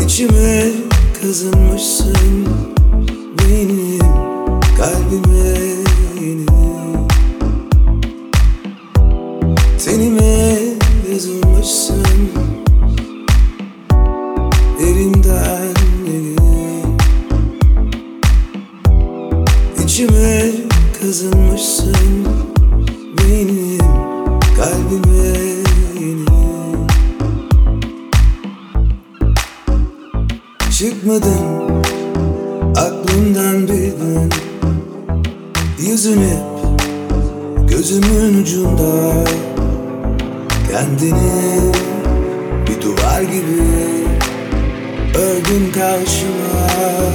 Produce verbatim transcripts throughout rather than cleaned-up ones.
İçime kazınmışsın, benim kalbime yeni. Tenime yazılmışsın, derinden yeni. İçime kazınmışsın, benim kalbime yeni. Çıkmadın aklımdan bir gün, yüzün hep gözümün ucunda. Kendini bir duvar gibi ördün karşıma.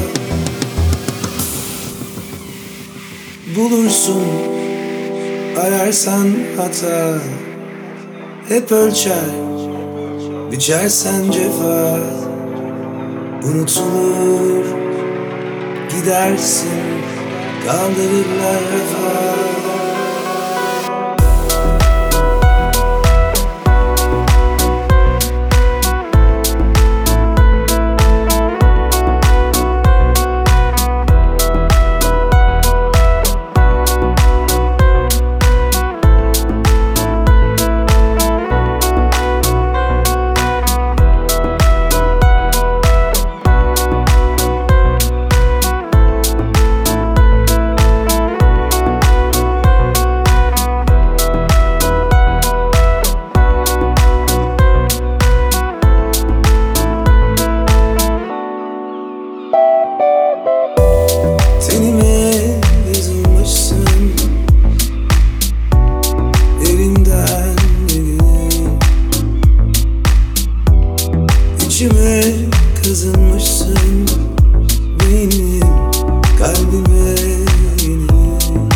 Bulursun ararsan hata, hep ölçer biçersen cefa. Unutulur gidersin, kaldırırlar vefa. Tenime yazılmışsın, derinden yeni. İçime kazınmışsın, benim kalbime yeni.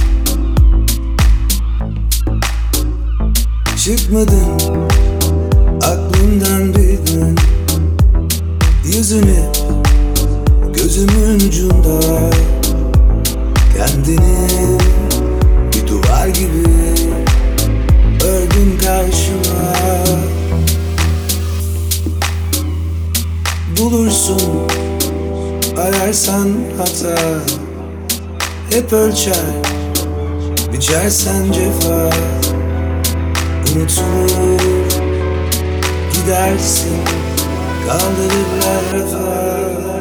Çıkmadın aklımdan bir gün, yüzün hep gözümün ucunda. Kendini bir duvar gibi ördün karşıma. Bulursun ararsan hata, hep ölçer biçersen cefa. Unutulur gidersin, kaldırırlar vefa.